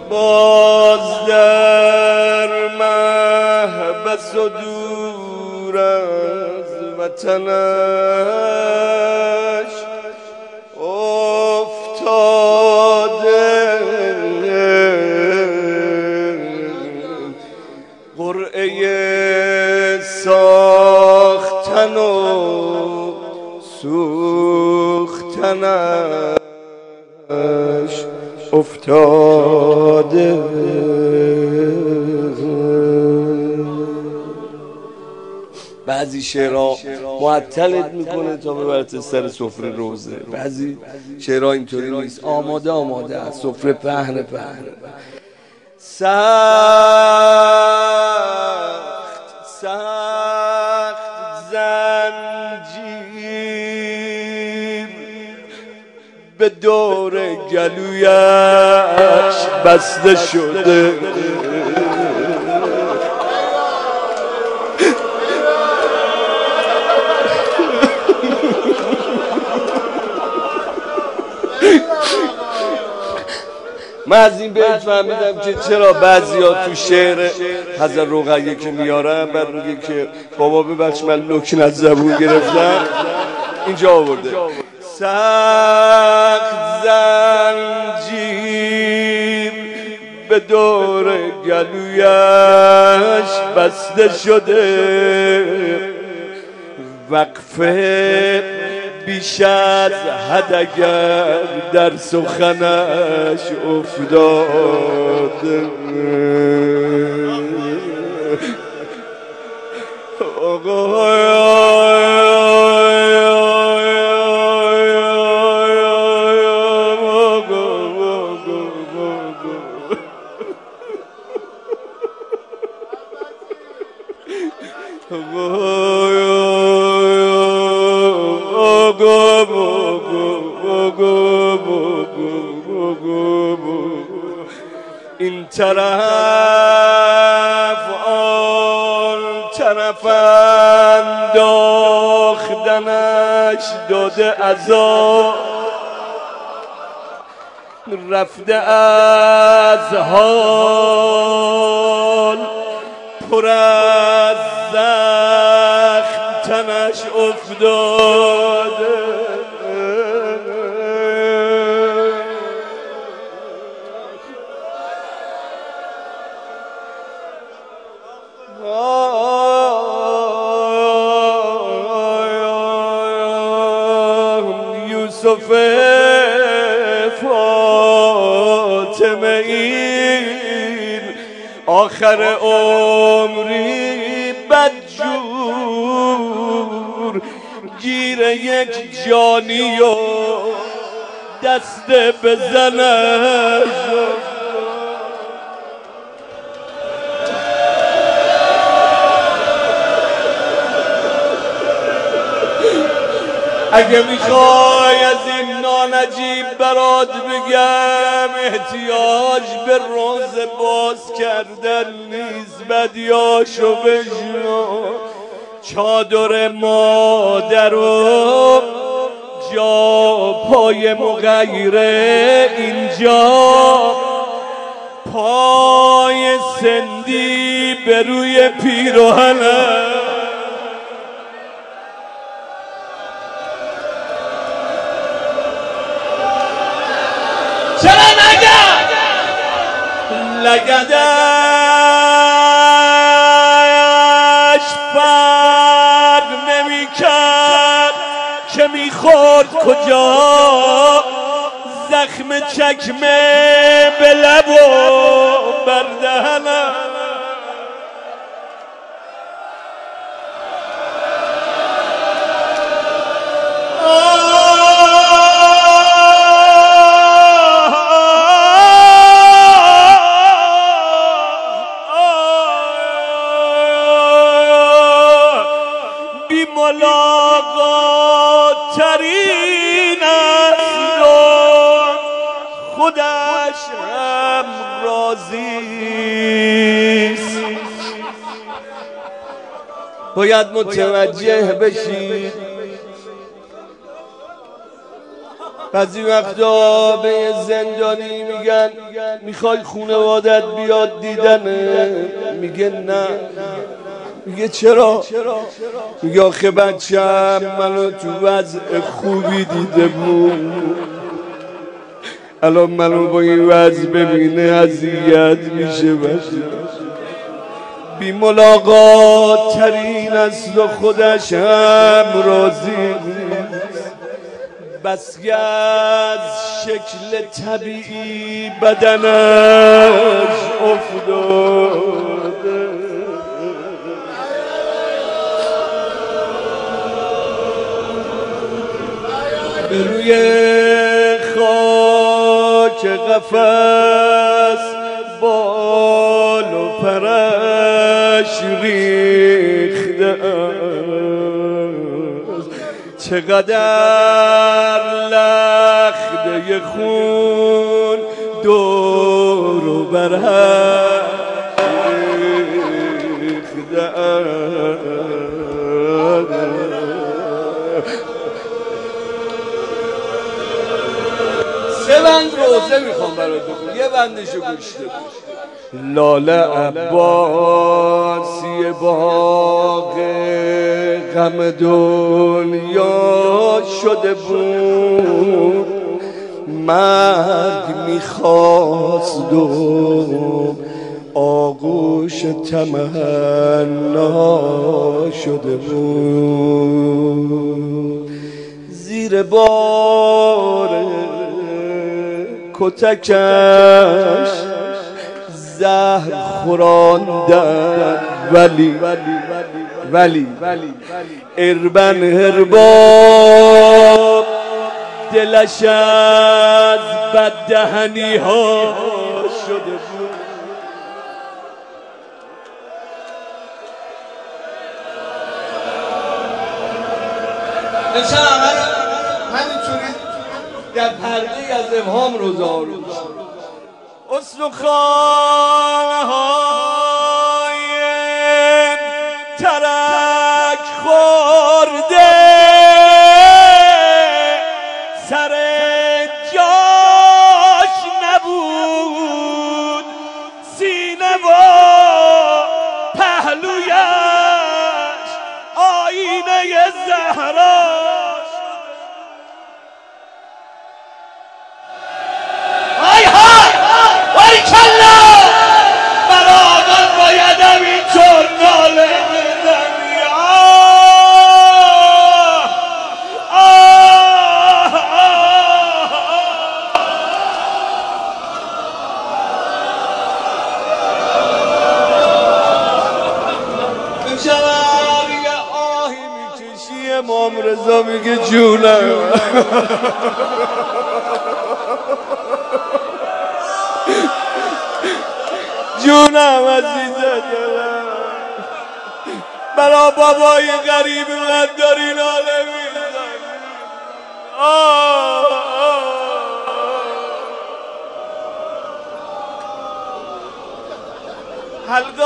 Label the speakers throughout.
Speaker 1: باز در محبس و دور از وطنش افتاده قرعه ساختن و سوختنش افتاده. بعضی شعرها معطلت میکنه تا ببرت سر سفره روزه، بعضی شعرها اینطوری نیست، آماده است، سفره پهن سخت زنجیر به دور گلویش بسته شده. من از این بیت فهمیدم که چرا بعضیا تو شعر حضرت رقیه که میارن بعد میگه که بابا ببخش من لکن از زبون گرفتم، اینجا آورده سخت زنجیر به دور گلویش بسته شده، وقفه بیش از حد اگر در سخنش افتاده. این طرف آن طرف انداختنش داده عذاب، رفته از حال پر از زخم تنش افتاده. یوسف فاطمه این آخر عمری بدجور گیر یک جانی و دست بزنش. اگه میخوای از این نانجیب برات بگم احتیاج به روز باز کردن نیست، بدیاشو بشنو. چادر مادر و جا پای مغیره اینجا، پای سندی به روی پیراهنه. چرا نگه لگدش فرق نمی کرد که میخورد کجا، زخم چکمه به لب و بردهنم. ملاقات ترین است و خودش هم راضیست. باید متوجه بشید بعضی وقتا به یه زندانی میگن میخوای خونوادت بیاد دیدنه، میگه نه. میگه چرا؟ میگه آخه بچه‌م منو تو وضع خوبی دیده بود، الان منو با این وضع ببینه اذیت میشه. بچه بی ملاقات ترین است و خودش هم راضی نیست، بس که از شکل طبیعی بدنش افتاده. به روی خاک قفس بال و پرش ریخته است، چقدر لخته خون دور و برش ریخته است. سه بند روزه میخوام برات بخونم، یه بندشو گوش بده. لاله عباسی باغ غم دنیا شده بود، مرگ میخواست و آغوش تمنا شده بود. زیر بار کتکش زهر خوراندن، ولی اربن هرباب دلش از بددهنی ها شده بود. همینطوری در پرده از ابهام روزا رو استخوان‌های ترک خورده سر جاش نبود، سینه و پهلویش آینه زهرا. کلا برادر بایدم اینطور ناله بزنی. امشب یه آهی میکشی، امام رضا میگه جونم. جونم عزیز دلم، برا بابای غریب من داری ناله میزنی. حلقه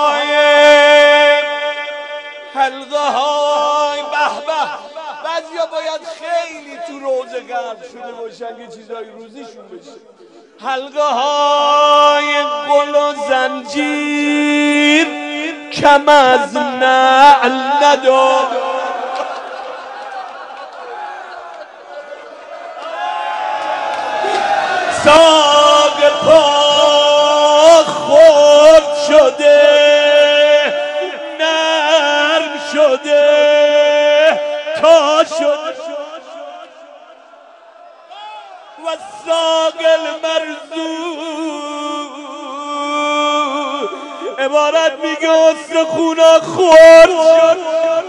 Speaker 1: های به به. بعضیا باید خیلی تو روزه غرق شده باشن که چیزای روزیشون بشه. حلقه های گل و زنجیر کم از نعل نداد، ساق پا خرد شده نرم شده تا شده و ساق المرزوق عبارت میگه استخونا خورد شد.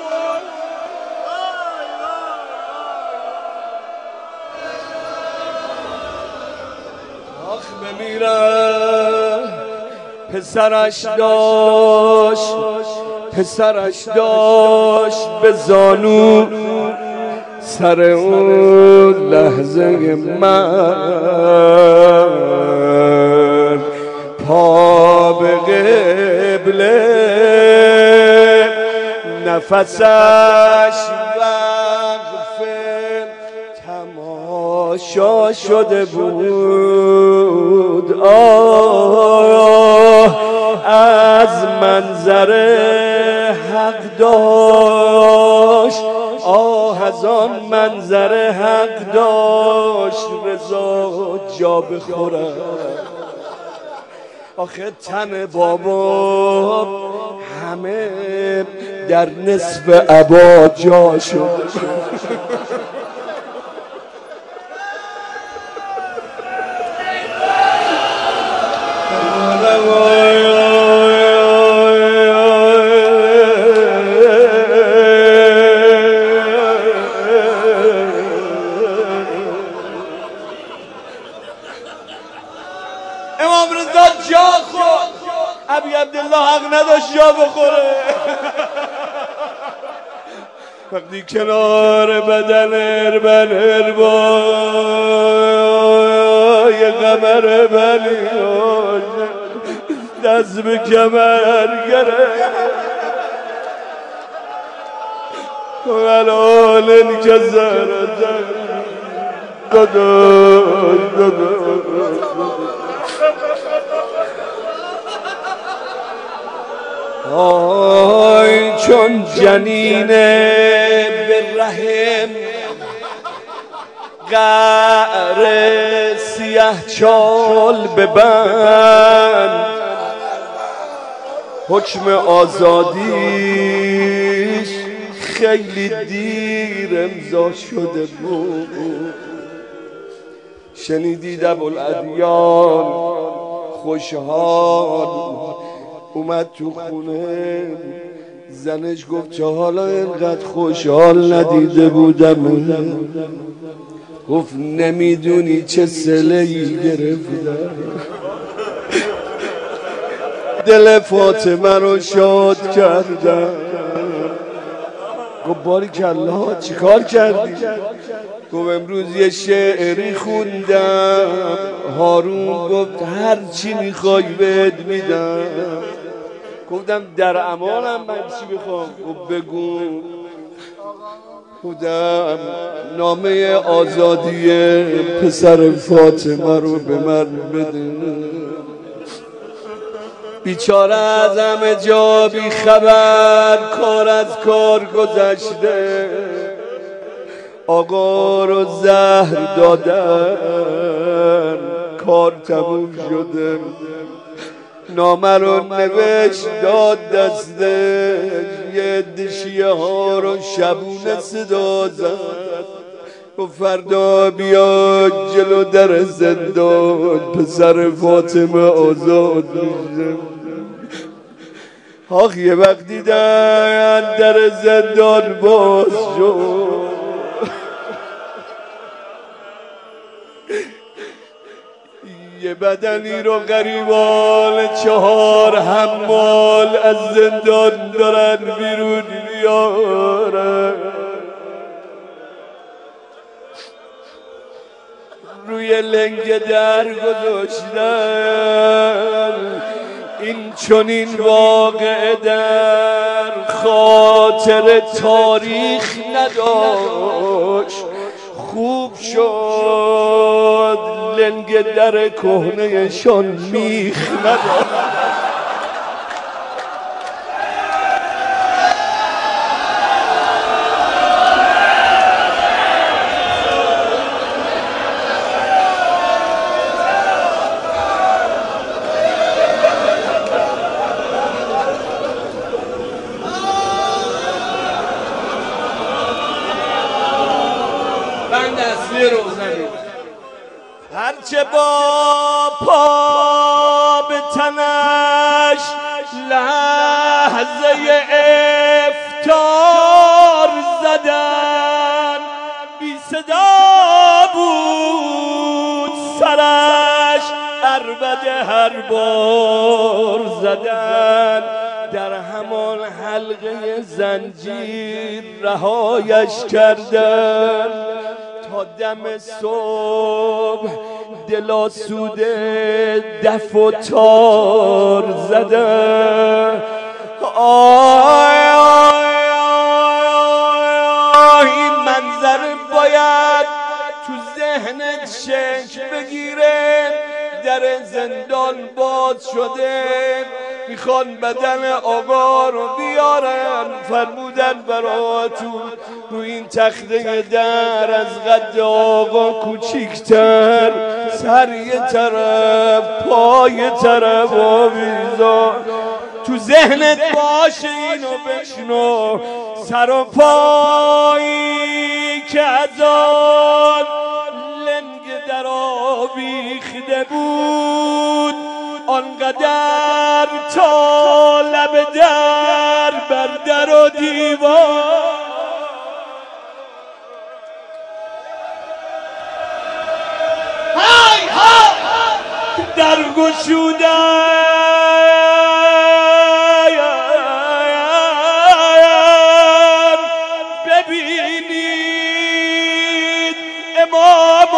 Speaker 1: آخ بمیرم پسرش داشت به زانو سر اون لحظه من پا به قبله نفسش وقف تماشا جا شده بود. آه از منظر حق داشت، آه از آن منظر حق داشت رضا جا بخورد. آخه تن بابا همه در نصف عبا جا شد.
Speaker 2: امام رضا جا خورد، ابی عبدالله حق نداشت جا بخوره.
Speaker 1: وقتی کنار بدن اربن اربای قمر بلی دست به کمر گرفت. ولال که زرده آی چون جنین به رحم قعر سیه چال ببند، حکم آزادیش خیلی دیر امضا شده بود. شنیدید ابوالادیان خوشحال اومد تو خونه، زنش گفت چه حالا اینقدر خوشحال ندیده بودم. گفت نمیدونی چه صله‌ای گرفتم، دل فاطمه رو شاد کردم. گفت باریکالله چی کار کردی؟ گفت امروز یه شعری خوندم، هارون گفت هر چی میخوای بهت میدم. گفتم در امانم من چی میخوام؟ گفت بگو. گفتم نامه آزادی پسر فاطمه رو به من بده. بیچاره از همه جا بی خبر، کار از کار گذشته، آقا رو زهر دادن، کار تموم شده. نامه رو نوشت داد دستش، یه دشیه ها رو شبونه صدا زد. و فردا بیا جلو در زندان، پسر فاطمه آزاد میشه. آخ یه وقت دیدن در زندان باز شد، یه بدنی رو غریبان 4 حمال از زندان دارن بیرون میارن. روی لنگ در گذاشتن. این چنین واقعه در خاطر تاریخ نداشت. خوب شد لنگ در کهنه‌شان میخ نداشت. هرچه با پا به تنش لحظه افطار زدن، بی صدا بود سرش عربده هر بار زدن. در همان حلقه زنجیر رهایش کردن، تا دم صبح دل آسوده دف و تار زدن. این منظر باید تو ذهنت شکل بگیره. در زندان باز شده، میخوان بدن آقا رو بیارن. فرمودن براتون رو این تخته در از قد آقا کوچیکتر، سر یه طرف پای یه طرف آویزان. تو ذهنت باشه اینو بشنو، سر و پایی که از آن لنگ در آویخته بود، آنقدر تا لب در بر در و دیوار در گشودن. ببینید امام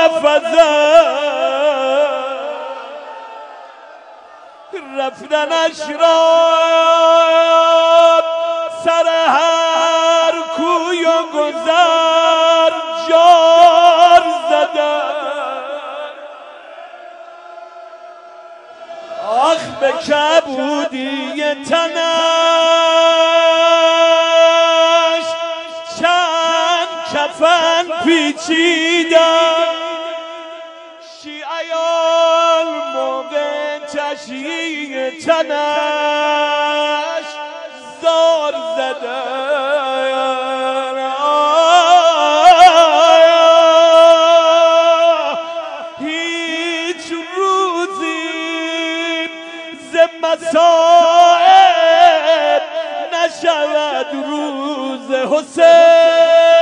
Speaker 1: رفتنش را سر هر کوی و گذر جار زدن. آخ به کبودی تنش چند کفن پیچیدن. شیعیان موقع تشییع تنش زار زدن. هیچ روزی ز مصائب نشود روز حسین.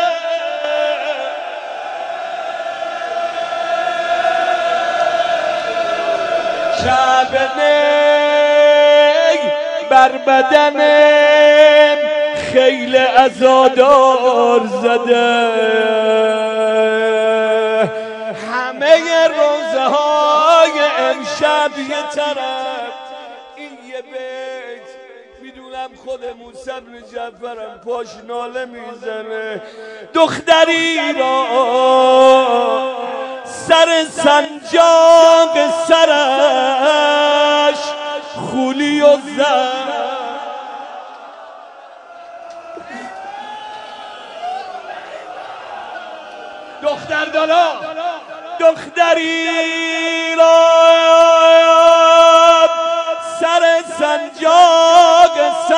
Speaker 1: شعبنی بر بدنم خیل عزادار زده. همه روزه های امشب یه طرف، این یه بیت میدونم خود موسی بن جعفرم پاش ناله میزنه. دختری را سر سنجاق سرش خولی و زد. دختر دالا دختری را سر سنجاق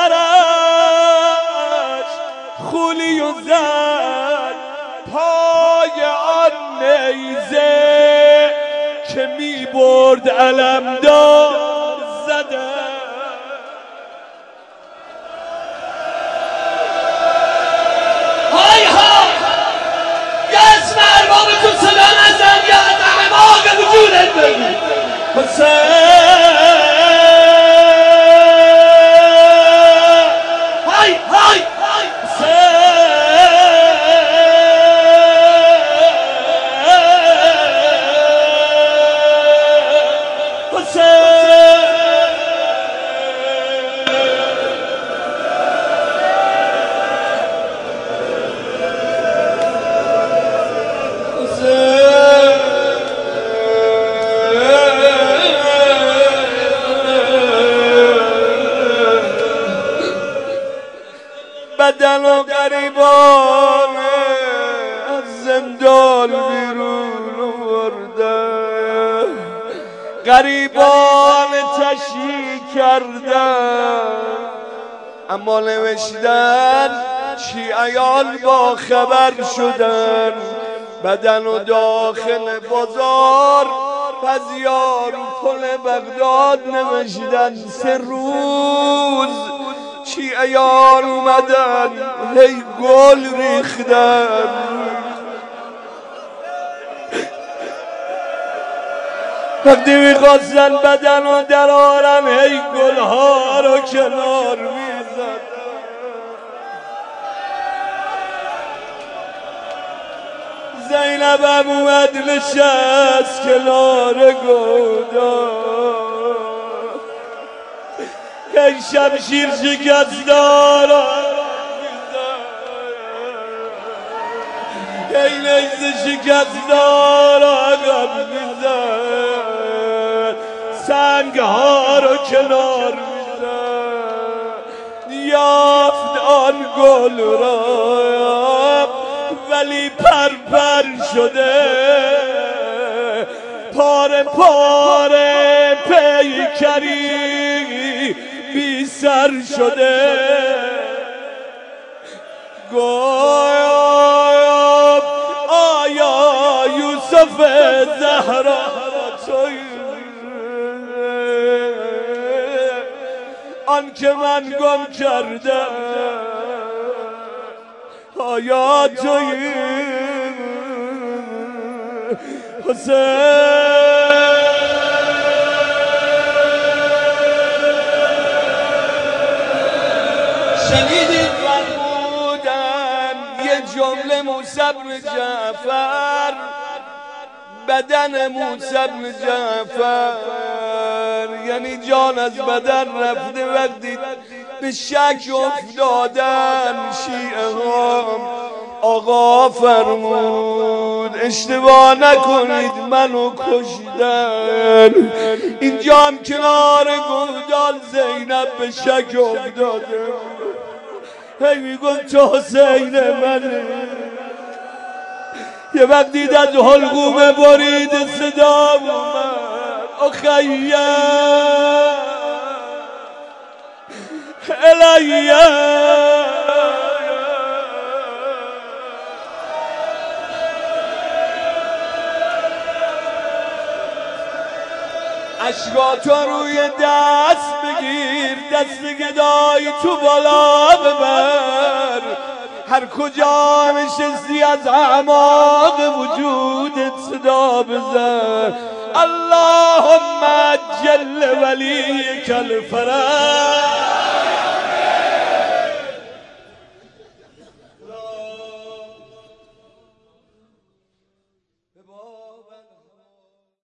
Speaker 1: سرش خولی و زد. پای آن نیزه که می برد علمدار زدن.
Speaker 2: های ها یه اسم ارباب تو صدا نزن، یا از اعماق وجودت بگو
Speaker 1: حسین.
Speaker 2: های های
Speaker 1: بدن و غریبان از زندان بیرون آوردن. غریبان تشییع کردن، اما نوشتن شیعیان با خبر شدن. بدن و داخل بازار پزیار پل بغداد نوشتن. 3 روز شیعیان اومدن هی گل ریختن. وقتی میخواستن بدن رو درارن هی گلها رو کنار میزدن. زینب هم اومد نشست کنار گودان. ای شمشیر شکستارا ای نیز شکستار عقب میزد سنگ ها رو کنار میزد یافت آن گل را ولی پر شده پاره پاره پیکری بی سر شده گویم آیا یوسف زهرا تویی آن که من گم کرده آیا تویی حسین شنیدید فرمودن یه جمله موسی بن جعفر بدن موسی بن جعفر یعنی جان از بدن رفته وقتی به شک افتادن شیعه ها آقا فرمود اشتباه نکنید منو کشیدن اینجا هم کنار گودال زینب به شک افتاده هی میگفت تو حسین منه یه وقت دید از حلقومه برید صدا اومد اخیه الیه اشکاتو روی دست بگیر دست گدایی تو بالا ببر هر کجا نشستی از اعماق وجودت صدا بزن اللهم جل ولیک الفرج